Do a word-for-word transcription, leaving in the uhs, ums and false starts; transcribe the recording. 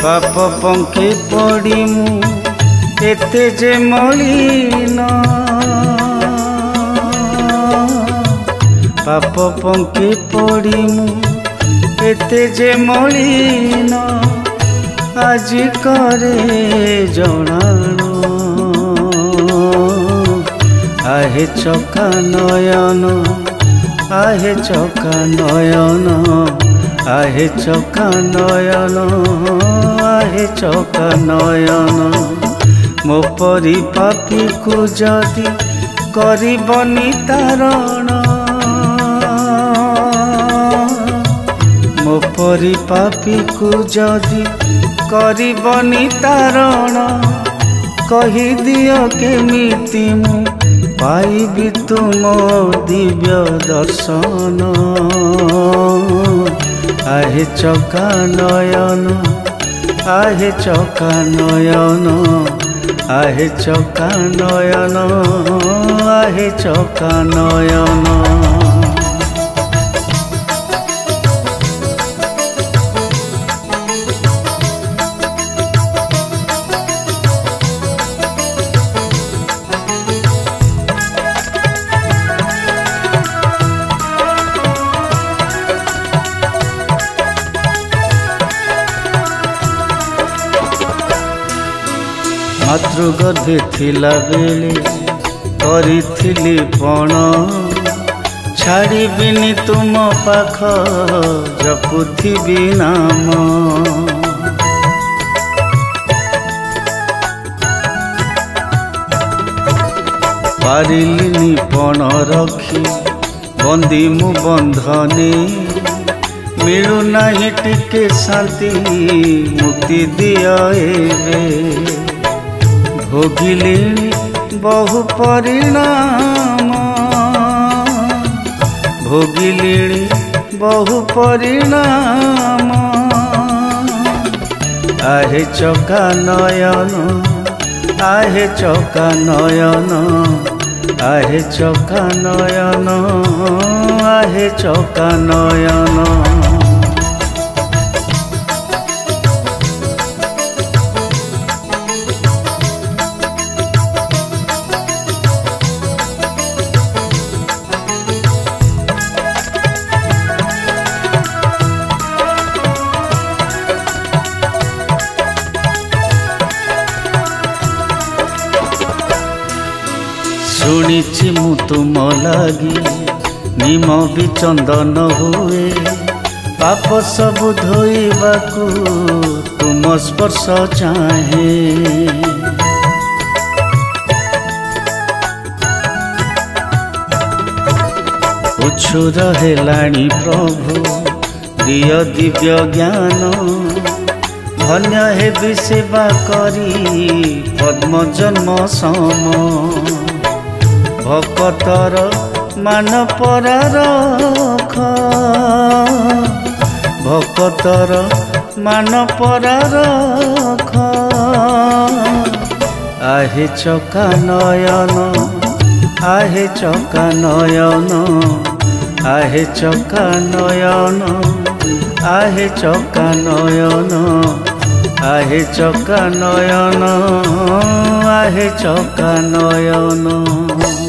पाप पंखे पड़ी मु एते जे मलिन पाप पंखे पड़ी मु एते जे मलिन आज करे जणाण आहे चका नयन आहे चका नयन आहे चका नयन आहे चका नयन मो परी पापी को जदि करबनी तारण मो परी पापी को जदि करबनी तारण कही दियो केमिति मु पाइबी तुम दिव्य दर्शन आहे चका नयन आहे चका नयन आहे चका नयन आहे चका नयन मातृगर्भे थिला बेले करिथिली पण छाड़िबिनी तुम पाख जपुथिबी नाम पारिलिनी पण रखी बंदी मु बंधने मिलु नाही टिके शांति मुक्ति दिया एबे भोगिली बहु परिणाम भोगिली बहु परिणाम आहे चका नयन आहे चका नयन आहे चका नयन आहे चका नयन शुणिछि मु तुम लागी निम भी चंदन हुए पाप सब धोइबाकू तुम स्पर्श चाहे उछुर हेलाणी प्रभु दिय दिव्य ज्ञान धन्य हेबी सेवा करी पद्म जन्म सम भक्तर मान परा रख भक्तर मान परा रख आहे चका नयन आहे चका नयन आहे चका नयन आहे चका नयन आहे चका नयन आहे चका नयन।